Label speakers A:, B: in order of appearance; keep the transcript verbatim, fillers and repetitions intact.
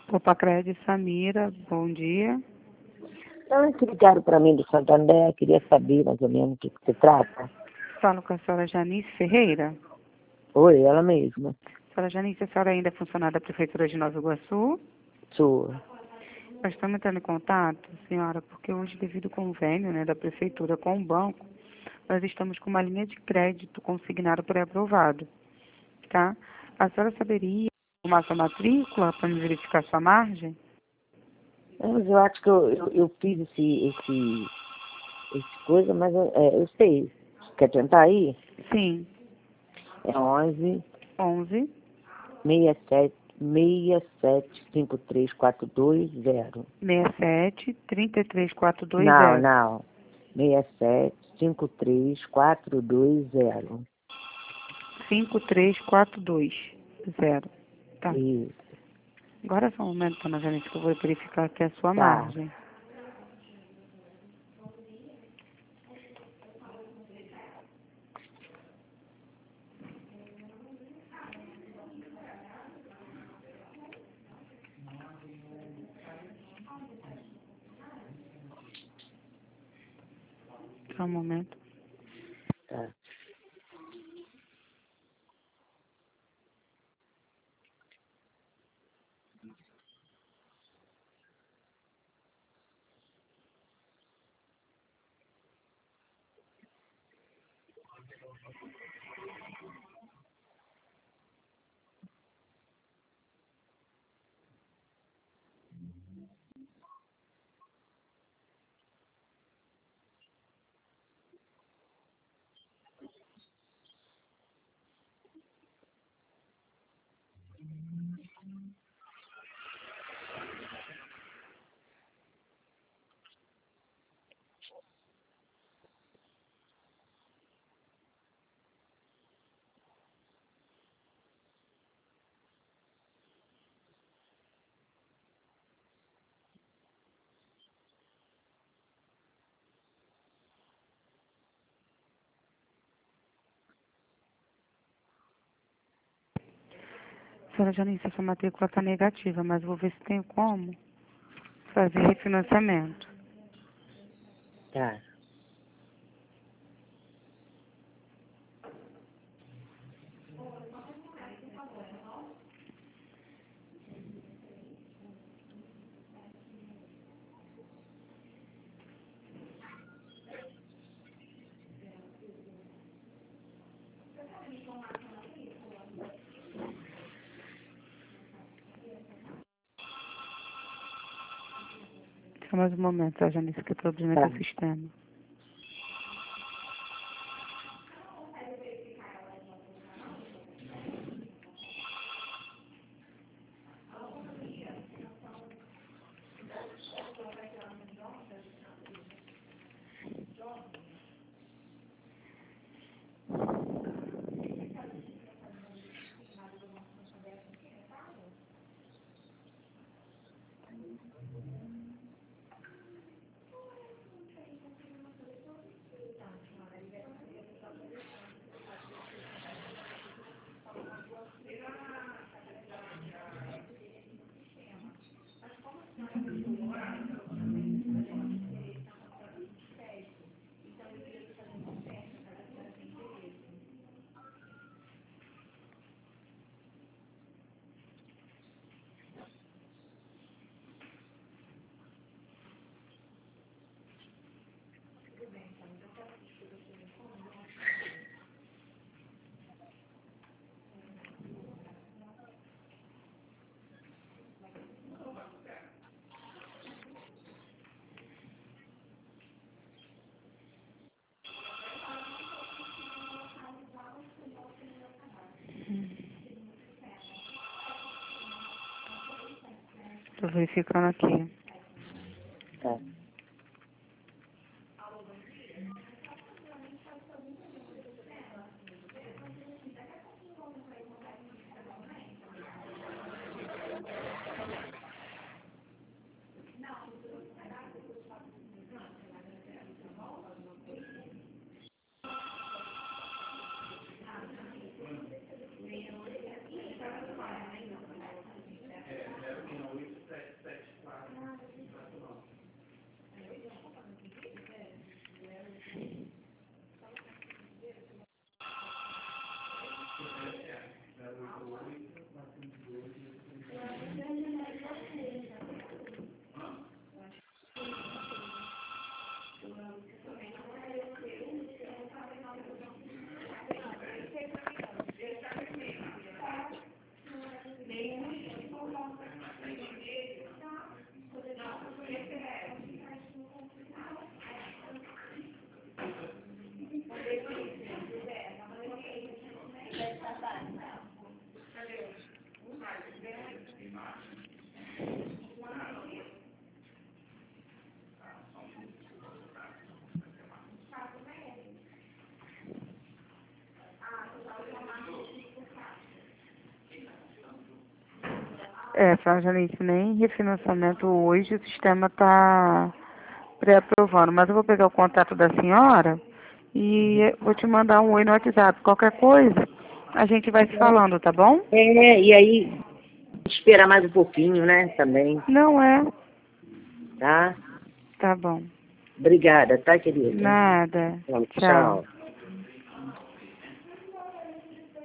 A: Copacred, Samira, bom dia.
B: Não, que ligaram para mim do Santander, queria saber mais ou menos o que, que se trata.
A: Falo com a senhora Janice Ferreira.
B: Oi, ela mesma.
A: Senhora Janice, a senhora ainda é funcionária da Prefeitura de Nova Iguaçu?
B: Sou.
A: Nós estamos entrando em contato, senhora, porque hoje, devido ao convênio, né, da Prefeitura com o banco, nós estamos com uma linha de crédito consignado pré-aprovado, tá? A senhora saberia arrumar sua matrícula para me verificar sua margem?
B: Mas eu acho que eu, eu, eu fiz esse, esse, esse coisa, mas eu, é, eu sei. Quer tentar aí?
A: Sim.
B: É onze,
A: onze,
B: sessenta e sete, sessenta e sete, cinquenta e três, quarenta e dois, zero.
A: sessenta e sete, trinta e três, quarenta e dois,
B: Não,
A: zero.
B: não. sessenta e sete, cinquenta e três, quarenta e dois, zero.
A: cinco três quatro dois, zero. Tá.
B: Isso.
A: Agora só um momento, dona Janice, que eu vou verificar aqui a sua
B: Tá.
A: margem. Só um momento.
B: Tá.
A: Senhora Janice, essa matrícula está negativa, mas vou ver se tem como fazer refinanciamento.
B: Tá.
A: Só mais um momento, senhora Janice, que o problema é
B: Tá.
A: do sistema. Estou verificando aqui.
B: Tá.
A: É, Sra. Janice, nem refinanciamento hoje o sistema está pré-aprovando. Mas eu vou pegar o contato da senhora e vou te mandar um oi no WhatsApp. Qualquer coisa, a gente vai se falando, tá bom?
B: É, e aí, esperar mais um pouquinho, né, também,
A: Não é.
B: tá?
A: Tá bom.
B: Obrigada, tá, querida?
A: Nada.
B: Tchau.
A: Tchau.